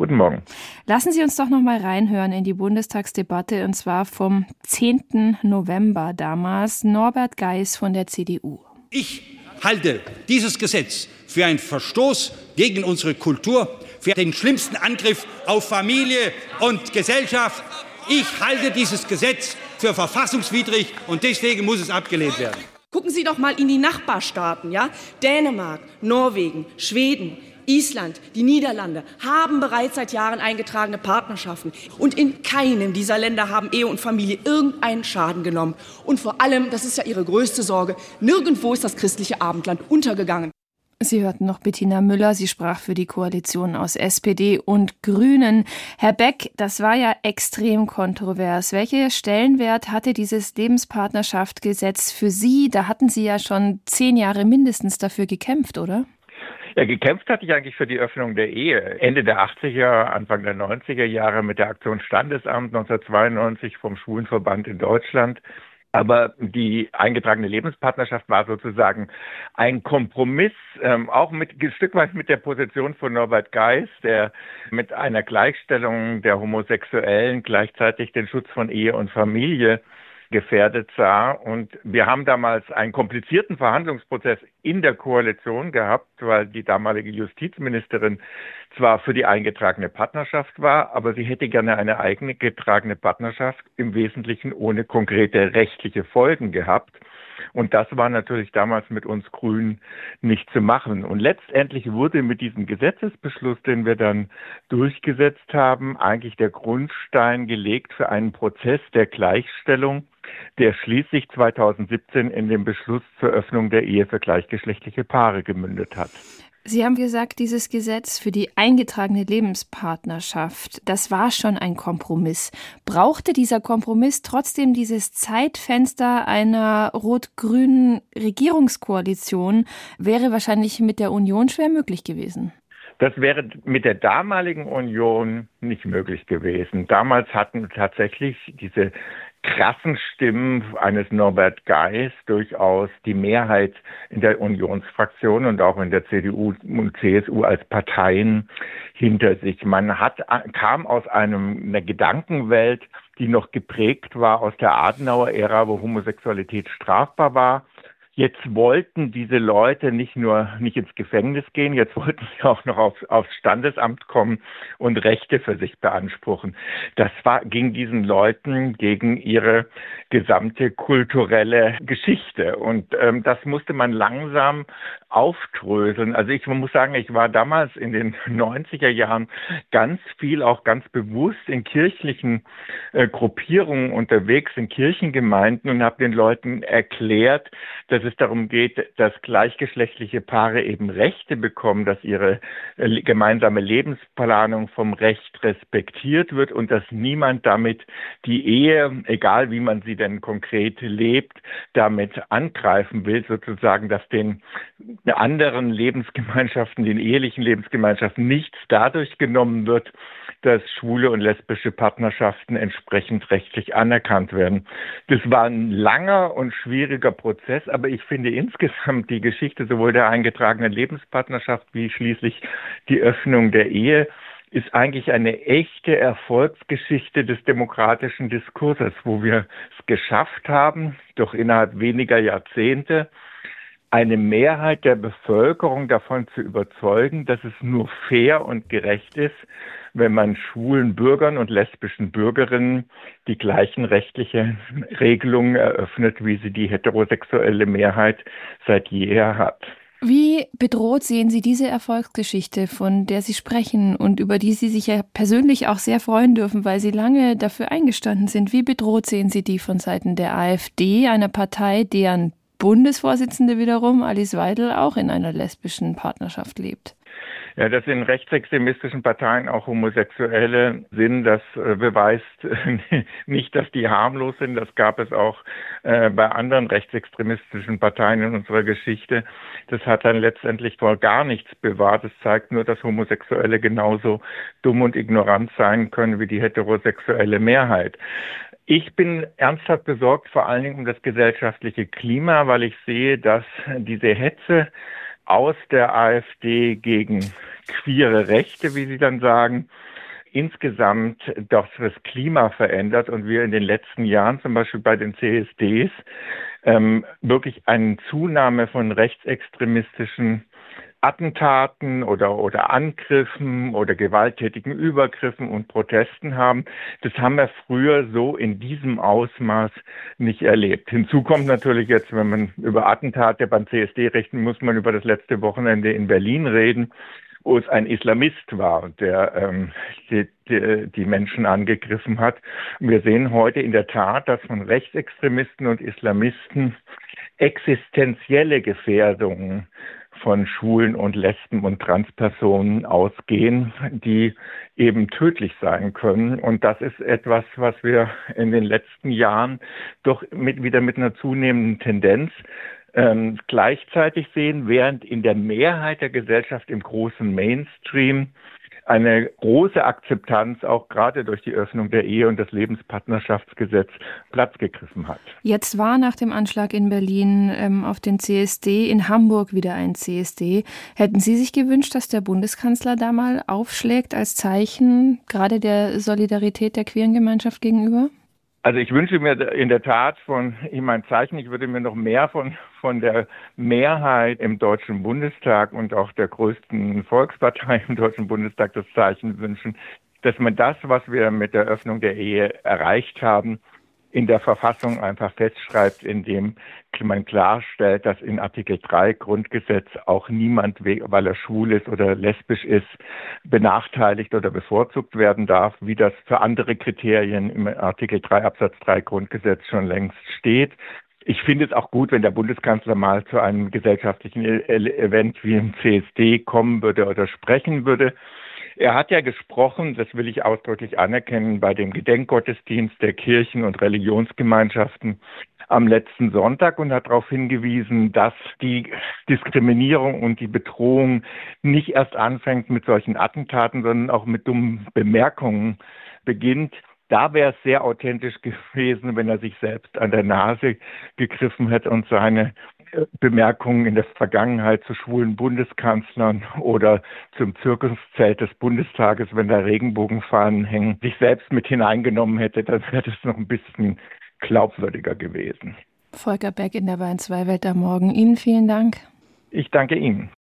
Guten Morgen. Lassen Sie uns doch noch mal reinhören in die Bundestagsdebatte, und zwar vom 10. November damals. Norbert Geis von der CDU. Ich halte dieses Gesetz für einen Verstoß gegen unsere Kultur, für den schlimmsten Angriff auf Familie und Gesellschaft. Ich halte dieses Gesetz für verfassungswidrig und deswegen muss es abgelehnt werden. Gucken Sie doch mal in die Nachbarstaaten, ja? Dänemark, Norwegen, Schweden, Island, die Niederlande haben bereits seit Jahren eingetragene Partnerschaften. Und in keinem dieser Länder haben Ehe und Familie irgendeinen Schaden genommen. Und vor allem, das ist ja Ihre größte Sorge, nirgendwo ist das christliche Abendland untergegangen. Sie hörten noch Bettina Müller, sie sprach für die Koalition aus SPD und Grünen. Herr Beck, das war ja extrem kontrovers. Welchen Stellenwert hatte dieses Lebenspartnerschaftsgesetz für Sie? Da hatten Sie ja schon 10 Jahre mindestens dafür gekämpft, oder? Ja, gekämpft hatte ich eigentlich für die Öffnung der Ehe. Ende der 80er, Anfang der 90er Jahre mit der Aktion Standesamt 1992 vom Schwulenverband in Deutschland. Aber die eingetragene Lebenspartnerschaft war sozusagen ein Kompromiss, auch ein Stück weit mit der Position von Norbert Geis, der mit einer Gleichstellung der Homosexuellen gleichzeitig den Schutz von Ehe und Familie gefährdet sah. Und wir haben damals einen komplizierten Verhandlungsprozess in der Koalition gehabt, weil die damalige Justizministerin zwar für die eingetragene Partnerschaft war, aber sie hätte gerne eine eigene getragene Partnerschaft, im Wesentlichen ohne konkrete rechtliche Folgen gehabt. Und das war natürlich damals mit uns Grünen nicht zu machen. Und letztendlich wurde mit diesem Gesetzesbeschluss, den wir dann durchgesetzt haben, eigentlich der Grundstein gelegt für einen Prozess der Gleichstellung, der schließlich 2017 in den Beschluss zur Öffnung der Ehe für gleichgeschlechtliche Paare gemündet hat. Sie haben gesagt, dieses Gesetz für die eingetragene Lebenspartnerschaft, das war schon ein Kompromiss. Brauchte dieser Kompromiss trotzdem dieses Zeitfenster einer rot-grünen Regierungskoalition? Wäre wahrscheinlich mit der Union schwer möglich gewesen. Das wäre mit der damaligen Union nicht möglich gewesen. Damals hatten tatsächlich diese krassen Stimmen eines Norbert Geis durchaus die Mehrheit in der Unionsfraktion und auch in der CDU und CSU als Parteien hinter sich. Man kam aus einer Gedankenwelt, die noch geprägt war aus der Adenauer-Ära, wo Homosexualität strafbar war. Jetzt wollten diese Leute nicht ins Gefängnis gehen, jetzt wollten sie auch noch aufs Standesamt kommen und Rechte für sich beanspruchen. Das ging diesen Leuten gegen ihre gesamte kulturelle Geschichte. Und das musste man langsam aufdröseln. Also man muss sagen, ich war damals in den 90er Jahren ganz viel, auch ganz bewusst in kirchlichen Gruppierungen unterwegs, in Kirchengemeinden und habe den Leuten erklärt, dass es darum geht, dass gleichgeschlechtliche Paare eben Rechte bekommen, dass ihre gemeinsame Lebensplanung vom Recht respektiert wird und dass niemand damit die Ehe, egal wie man sie denn konkret lebt, damit angreifen will, sozusagen, dass den anderen Lebensgemeinschaften, den ehelichen Lebensgemeinschaften nichts dadurch genommen wird, dass schwule und lesbische Partnerschaften entsprechend rechtlich anerkannt werden. Das war ein langer und schwieriger Prozess, aber ich finde insgesamt die Geschichte sowohl der eingetragenen Lebenspartnerschaft wie schließlich die Öffnung der Ehe ist eigentlich eine echte Erfolgsgeschichte des demokratischen Diskurses, wo wir es geschafft haben, doch innerhalb weniger Jahrzehnte eine Mehrheit der Bevölkerung davon zu überzeugen, dass es nur fair und gerecht ist, wenn man schwulen Bürgern und lesbischen Bürgerinnen die gleichen rechtlichen Regelungen eröffnet, wie sie die heterosexuelle Mehrheit seit jeher hat. Wie bedroht sehen Sie diese Erfolgsgeschichte, von der Sie sprechen und über die Sie sich ja persönlich auch sehr freuen dürfen, weil Sie lange dafür eingestanden sind? Wie bedroht sehen Sie die von Seiten der AfD, einer Partei, deren Bundesvorsitzende wiederum, Alice Weidel, auch in einer lesbischen Partnerschaft lebt? Ja, dass in rechtsextremistischen Parteien auch Homosexuelle sind, das beweist nicht, dass die harmlos sind. Das gab es auch bei anderen rechtsextremistischen Parteien in unserer Geschichte. Das hat dann letztendlich vor gar nichts bewahrt. Es zeigt nur, dass Homosexuelle genauso dumm und ignorant sein können wie die heterosexuelle Mehrheit. Ich bin ernsthaft besorgt, vor allen Dingen um das gesellschaftliche Klima, weil ich sehe, dass diese Hetze aus der AfD gegen queere Rechte, wie sie dann sagen, insgesamt doch das Klima verändert und wir in den letzten Jahren zum Beispiel bei den CSDs wirklich eine Zunahme von rechtsextremistischen Attentaten oder Angriffen oder gewalttätigen Übergriffen und Protesten haben. Das haben wir früher so in diesem Ausmaß nicht erlebt. Hinzu kommt natürlich jetzt, wenn man über Attentate beim CSD rechnet, muss man über das letzte Wochenende in Berlin reden, wo es ein Islamist war, der die Menschen angegriffen hat. Wir sehen heute in der Tat, dass von Rechtsextremisten und Islamisten existenzielle Gefährdungen von Schwulen und Lesben und Transpersonen ausgehen, die eben tödlich sein können. Und das ist etwas, was wir in den letzten Jahren doch wieder mit einer zunehmenden Tendenz gleichzeitig sehen, während in der Mehrheit der Gesellschaft im großen Mainstream eine große Akzeptanz auch gerade durch die Öffnung der Ehe und das Lebenspartnerschaftsgesetz Platz gegriffen hat. Jetzt war nach dem Anschlag in Berlin auf den CSD in Hamburg wieder ein CSD. Hätten Sie sich gewünscht, dass der Bundeskanzler da mal aufschlägt als Zeichen gerade der Solidarität der queeren Gemeinschaft gegenüber? Also ich wünsche mir in der Tat von ihm ein Zeichen. Ich würde mir noch mehr von der Mehrheit im Deutschen Bundestag und auch der größten Volkspartei im Deutschen Bundestag das Zeichen wünschen, dass man das, was wir mit der Öffnung der Ehe erreicht haben, in der Verfassung einfach festschreibt, indem man klarstellt, dass in Artikel 3 Grundgesetz auch niemand, weil er schwul ist oder lesbisch ist, benachteiligt oder bevorzugt werden darf, wie das für andere Kriterien im Artikel 3 Absatz 3 Grundgesetz schon längst steht. Ich finde es auch gut, wenn der Bundeskanzler mal zu einem gesellschaftlichen Event wie im CSD kommen würde oder sprechen würde. Er hat ja gesprochen, das will ich ausdrücklich anerkennen, bei dem Gedenkgottesdienst der Kirchen- und Religionsgemeinschaften am letzten Sonntag und hat darauf hingewiesen, dass die Diskriminierung und die Bedrohung nicht erst anfängt mit solchen Attentaten, sondern auch mit dummen Bemerkungen beginnt. Da wäre es sehr authentisch gewesen, wenn er sich selbst an der Nase gegriffen hätte und seine Bemerkungen in der Vergangenheit zu schwulen Bundeskanzlern oder zum Zirkuszelt des Bundestages, wenn da Regenbogenfahnen hängen, sich selbst mit hineingenommen hätte, dann wäre das noch ein bisschen glaubwürdiger gewesen. Volker Beck in der Bayern 2 Welt am Morgen. Ihnen vielen Dank. Ich danke Ihnen.